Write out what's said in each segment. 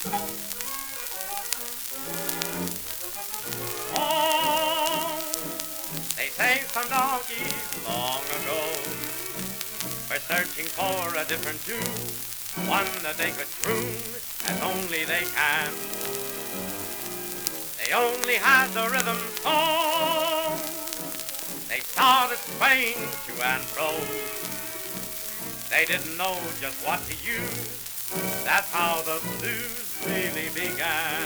Oh, they say some donkeys long ago were searching for a different tune, one that they could croon as only they can. They only had the rhythm song. They started swaying to and fro. They didn't know just what to use. That's how the blues really began.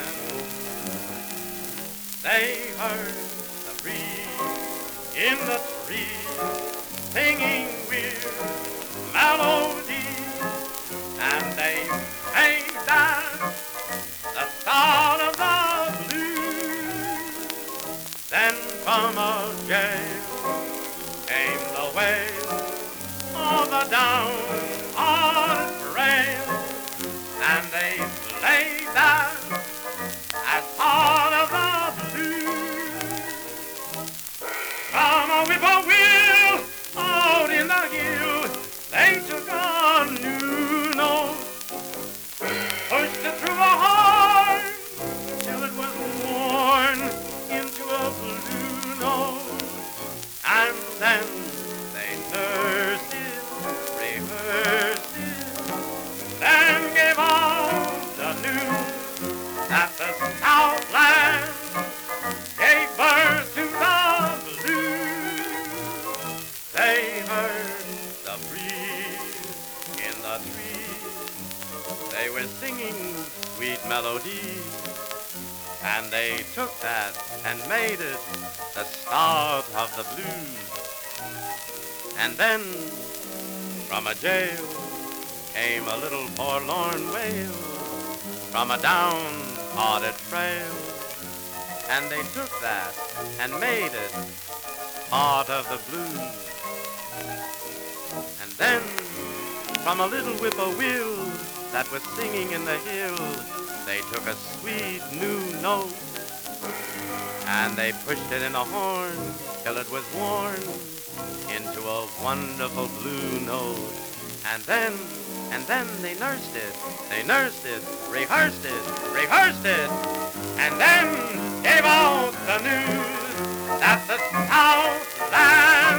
They heard the breeze in the trees singing weird melodies, and they made that the start of the blues. Then from a jail came the wail of the downhearted frail, and they played that as part of the blues. From a whippoorwill out in the hill, they took a new note, pushed it through a heart till it was worn into a blue note, and then they nursed it, rehearsed it, then gave out the news that the Southland gave birth to the blues. They heard the breeze in the trees. They were singing sweet melodies, and they took that and made it the start of the blues. And then from a jail came a little forlorn wail from a downhearted frail, and they took that and made it part of the blues. And then from a little whippoorwill that was singing in the hill, they took a sweet new note and they pushed it in a horn till it was worn into a wonderful blue note. And then they nursed it, rehearsed it, and then gave out the news that the Southland